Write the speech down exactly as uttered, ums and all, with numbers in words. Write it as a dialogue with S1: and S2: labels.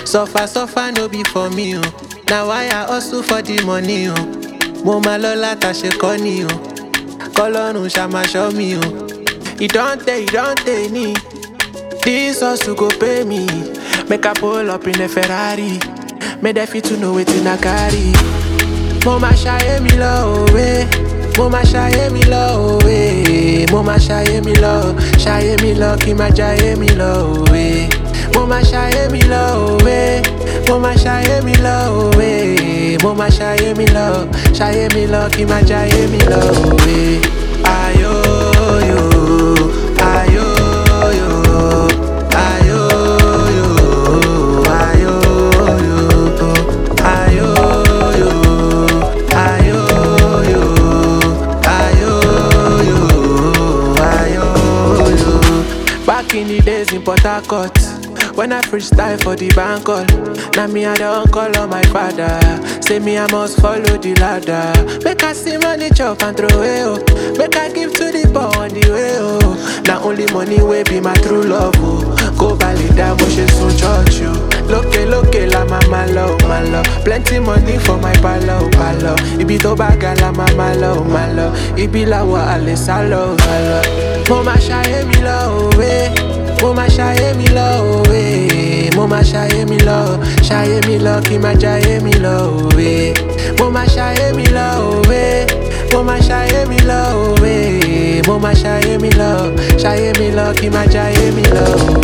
S1: Suffer, suffer no be for me, oh. Now why I hustle for the money, oh. Mo ma lọ́lá ta ṣe kọ́ ni, oh. Kọ́lọ́run ṣá máa ṣọ́ mi, oh. It don't take, it don't take me. This hustle go pay me. Make I pull up in a Ferrari. Make them fit to know wetin I carry. Mo ma ṣayé mi lọ òwe. Mo ma ṣayé mi lọ òwe. Mo ma ṣayé mi lọ. Ṣayé mi lọ kí n má jayé mi lọ òwe. Mo ma ṣayé mi lọ òwe. Mo ma ṣayé mi lọ òwe. Mo ma ṣayé mi lọ. Ṣayé mi lọ kí n má jayé mi lọ òwe. Ayo yo, ayo yo, ayo yo, ayo yo, ayo yo, ayo yo, ayo yo, ayo yo. Back in the days in Port Harcourt, when I freestyle for the bank hall, now me I don't call on my father. Say me I must follow the ladder. Make I see money chop and throw it, oh. Make I give to the poor on the way, oh. Now only money will be my true love, oh. Go ballet down, motion so church, you. Loke, loke, la mama love, my love. Plenty money for my palo, palo. Ibi to baga la mama love, my love. Ibi la wa ale salo, salo. Mo ma ṣayé mi lọ òwe. Mo ma ṣayé mi lọ òwe. Mo ma ṣayé mi lọ. Ṣayé mi lọ kí n má jayé mi lọ òwe. Mo ma ṣayé mi lọ òwe. Mo ma ṣayé mi lọ òwe. Mo ma ṣayé mi lọ. Ṣayé mi lọ kí n má jayé mi lọ òwe.